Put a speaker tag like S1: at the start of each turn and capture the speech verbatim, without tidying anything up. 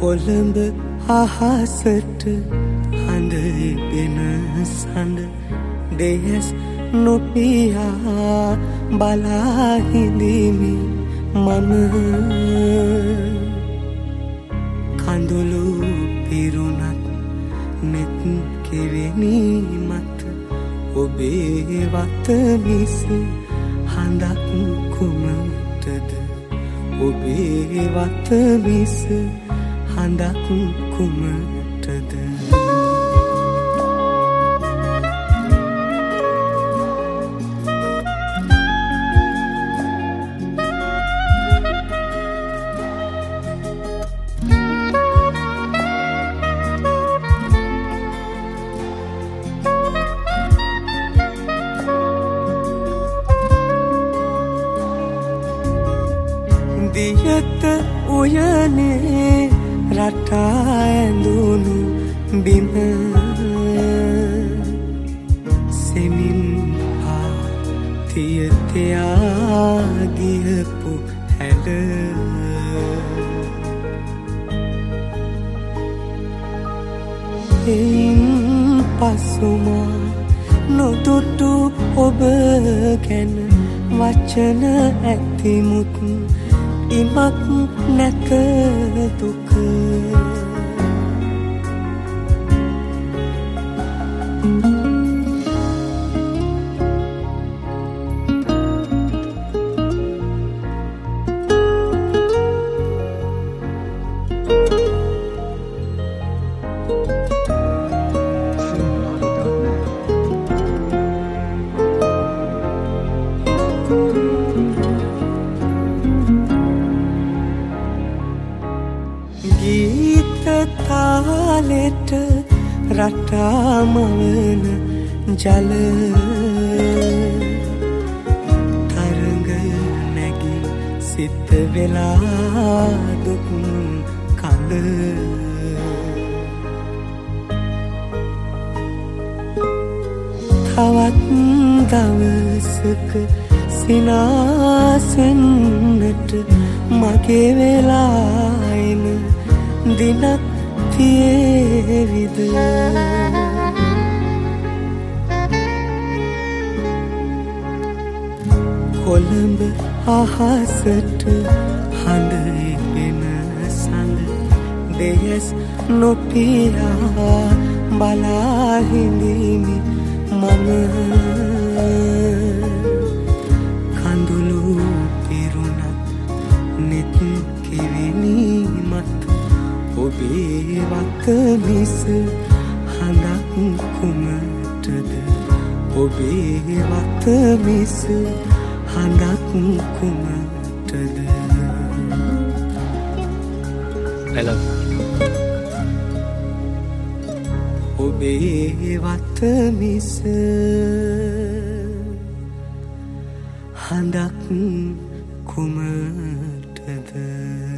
S1: කොළඹ අහසට හඳ එබෙන සඳ දෙයස් නොපියා බලා හිඳිමි මම කඳුළු පිරුණත් නෙත් කෙරෙනි මත ඔබේ වත මිස හඳක් කුමටද ඔබේ වත මිස හඳක් කුමටද දියත උයනේ රටා ඇඳුණු බිම සෙමින් පාතියතයා ගියපු හැල එයින් පසුමා නොදුටු ඔබ ගැන වචන ඇතිමුත් ඉමක් නැත දුක ගීත තාලෙට රටා මවන ජල තරඟ නැගී සිත වෙලා දුක් කඳ තවත් දවසක සිනාසෙන්නට මගේ වෙලා එන දිනක් තියේවිද කොළඹ අහසට හඳ එබෙන සඳ දෙයස් නොපියා බලා හිඳිමි මම කඳුළු පිරුණත් නෙත් කෙරෙනි මත ඔබේ වත මිස හඳක් කුමටද ඔබේ වත මිස හඳක් කුමටද
S2: I love you.
S1: ඔබේ වත මිස හඳක් කුමටද